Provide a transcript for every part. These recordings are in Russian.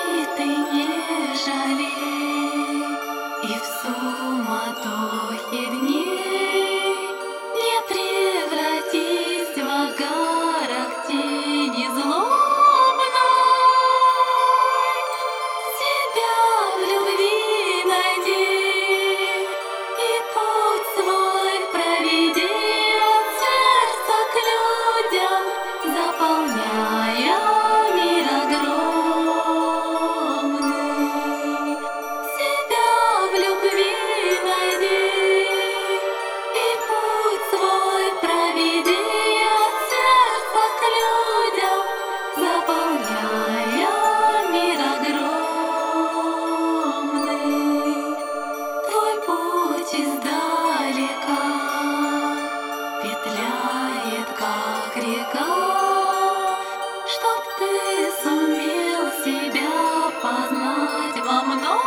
И ты не жалей, и в суматохе дней не превратись в огарок тени злобной. Себя в любви найди и путь свой проведи от сердца к людям, заполняя мир огромный. Себя в любви найди и путь свой проведи от сердца к людям, заполняя мир огромный. Твой путь издалека петляет, как река, чтоб ты сумел себя познать во многом,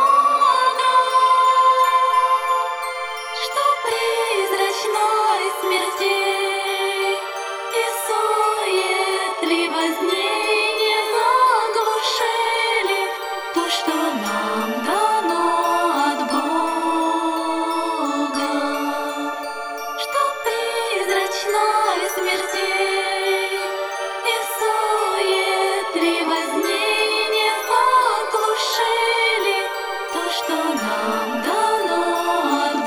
чтоб призрачной смертей и суетливость дней не заглушили то, что нам дано от Бога. Чтоб призрачной смертей и суетливость дней не заглушили то, что нам дано от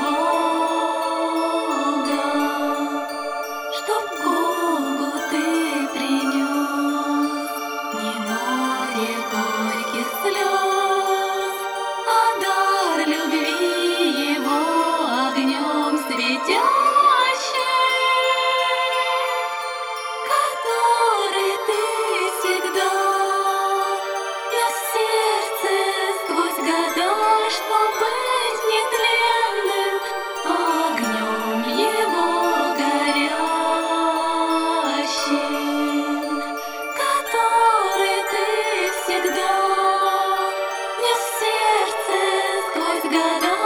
Бога. Чтоб Богу ты принес не море горьких слез, а дар любви его огнем светящий, который ты всегда нес в сердце сквозь года, чтоб быть нетленным огнем его горящим, который ты всегда нес в сердце сквозь года.